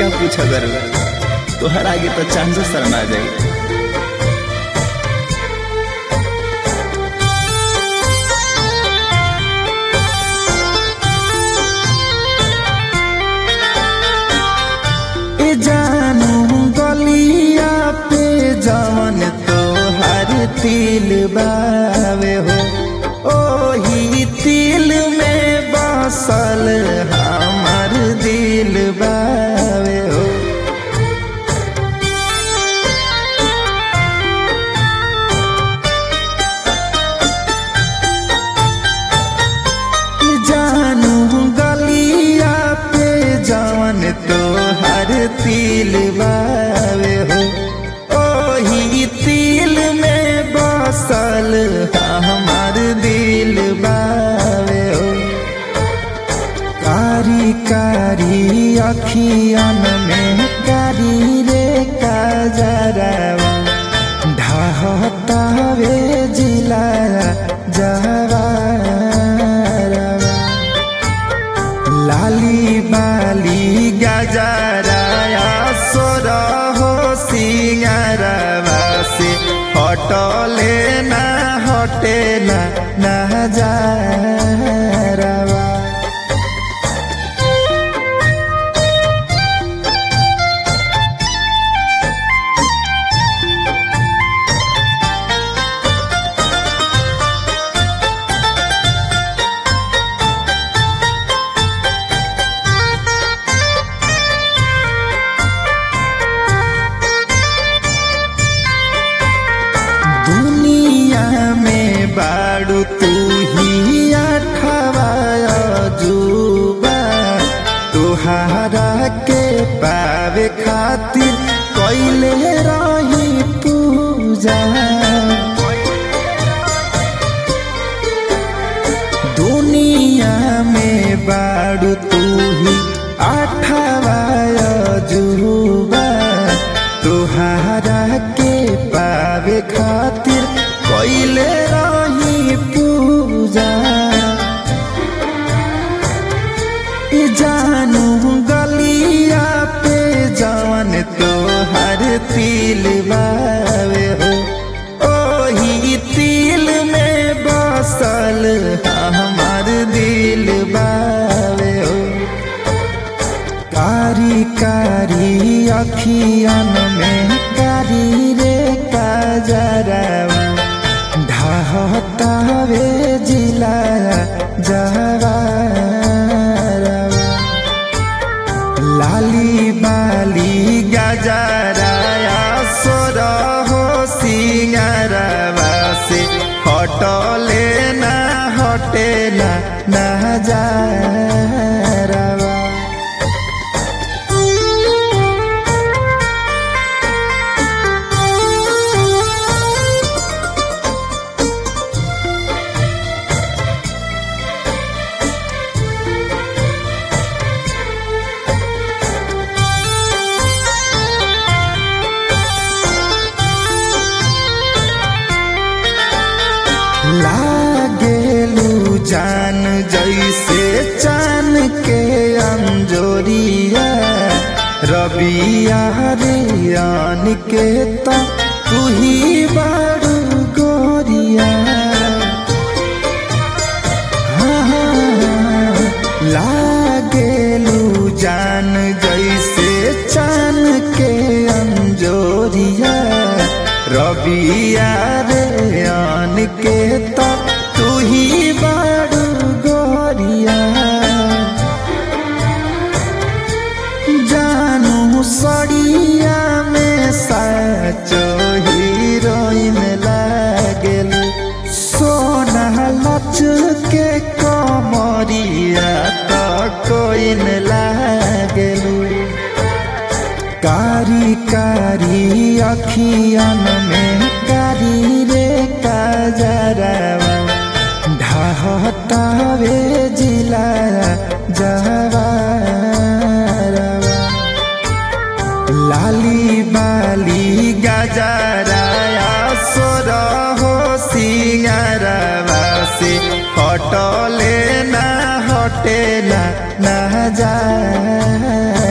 का पूछ अगर तोहर आगे तो चांदो शर्मा जाए। जानू गलिया पे जवन तोहर तिल बावे हो, ओही तिल में बसल हमार दिल बावे हो। जानू गलिया पे जवन तोहर तिल बावे हो, ओही तिल में बसल हमार दिल बावे हो। कारी कारी अखियन में कारी रे काजरवा, ढहतावे जिला जवारवा। लाली बाली गजराया सोर हो सिंगारवा से, हटले ना हटे ना नजरवा। दुनिया में बाड़ू तू ही अठवा अजूबा, तुहारा के पावे खातिर कैले रही पूजा। दुनिया में बाड़ू तू ही अठवा अजूबा, तुहारा के पावे खातिर कैले रही पूजा। जानू गलिया पे जवन तोहर तिल बावे हो, ओही तिल में बसल हमार दिल बावे हो। कारी कारी अखियन में कारी रे काजरवा, ढहतावे जिला जवारवा। लाली बाली गजराया सोर हो सिंगारवा से, हटले ना हटे ना नजरवा। लागेलू जान जैसे चान के अंजोरिया, रबिया रियान के तो तू ही बारू गोरिया। लागेलू जान जैसे चान के अंजोरिया, रबिया रियान के तो तू ही बारू गोरिया। जानू सड़िया में साचो हीरोइन लागेल, सोना लच के कमरिया तो कोइन लागेल। कारी कारी अखियन में कारी रे काजरवा, ढहतावे जिला जवारवा। लाली बाली गजराया सोर हो सिंगारवा से, हटले ना हटे ना नजरवा।